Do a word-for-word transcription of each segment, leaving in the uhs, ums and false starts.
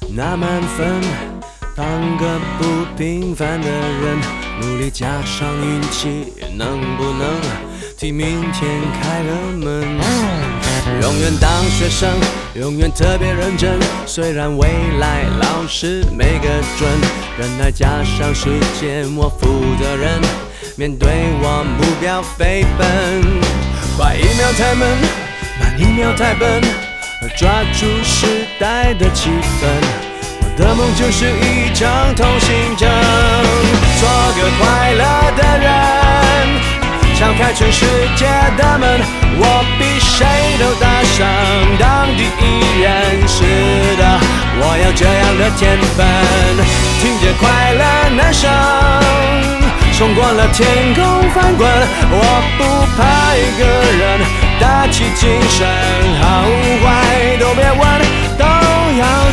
拿满分，当个不平凡的人，努力加上运气，能不能替明天开个门？永远当学生，永远特别认真，虽然未来老师没个准，忍耐加上时间，我负责任，面对我目标飞奔。快一秒太闷，慢一秒太笨，抓住时代的气氛，我的梦就是一张通行证，做个快乐的人，敞开全世界的门，我比谁都大声当第一人。是的，我有这样的天分，听见快乐男声冲过了天空翻滚，我不怕一个人，打起精神，好坏都别问，都要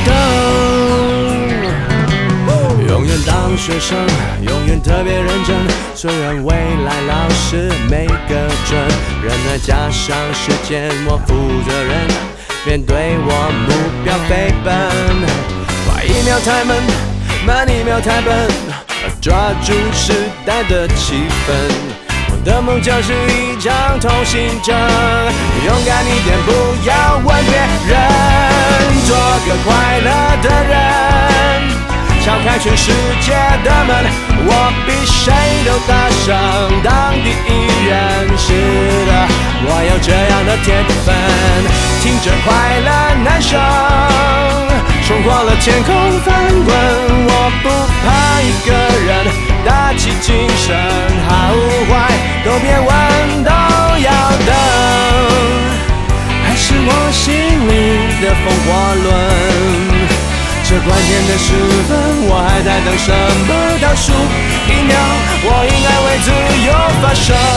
等。永远当学生，永远特别认真，虽然未来老师没个准，忍耐加上时间，我负责任，面对我目标飞奔。快一秒太闷，慢一秒太笨，抓住时代的气氛，我的梦就是一张通行证，勇敢一点，不要问别人，做个快乐的人，敞开全世界的门，我比谁都大声当第一人。是的，我有这样的天分，听着快乐男声冲过了天空翻滚，我不怕一个人，打起精神，好坏都别问，都要等。还是我心里的风火轮，这关键的时分，我还在等什么？倒数一秒，我应该为自由发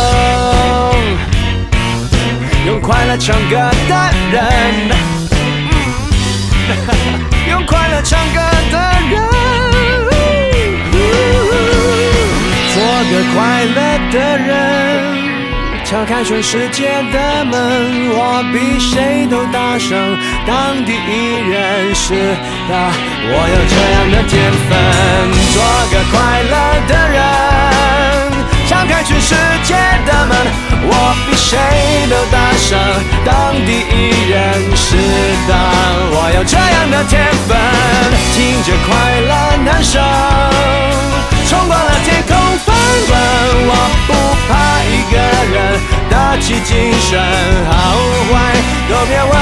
声，用快乐唱歌的人，用快乐唱歌的人，做个快乐的人，敲开全世界的门，我比谁都大声当第一人。是的，我有这样的天分，做个快乐的人，敞开全世界的门，我比谁都大声当第一人。是的，我有这样的天分，听着快乐男声冲过了天空翻滚，我不怕一个人，打起精神，好坏都别问。